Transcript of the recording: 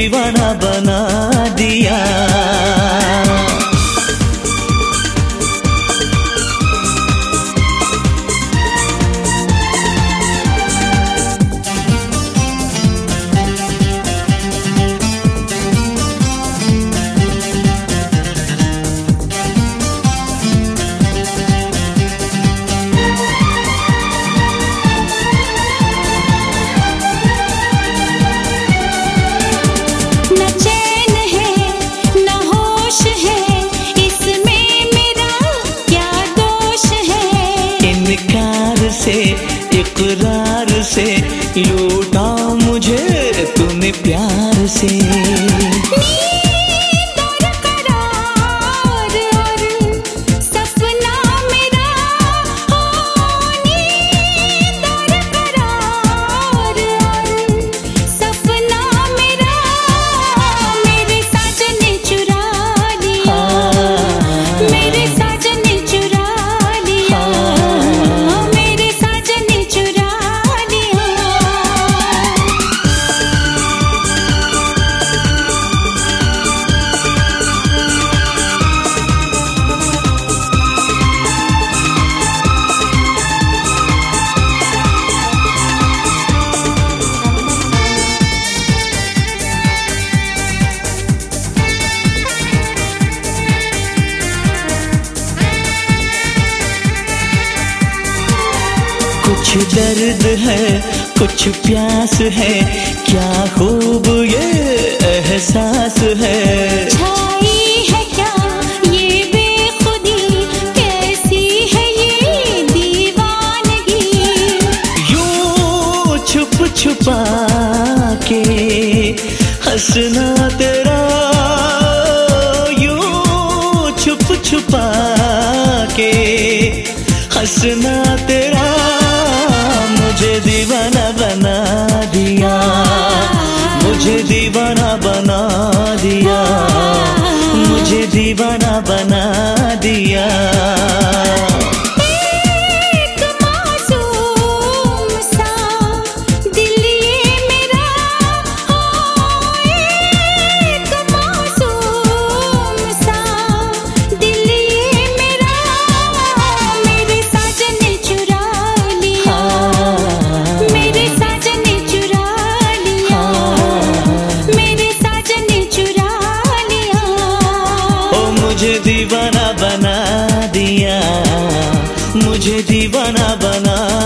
दीवाना बना दिया। इकरार से लूटा मुझे तूने प्यार से। कुछ दर्द है कुछ प्यास है, क्या खूब ये एहसास है। छाई है क्या ये बेखुदी, कैसी है ये दीवानगी। यूं छुप छुपा के हंसना तेरा, यूं छुप छुपा के हंसना तेरा मुझे दीवाना बना दिया, मुझे दीवाना बना दिया, मुझे दीवाना बना दिया। मुझे दीवाना बना दिया, मुझे दीवाना बना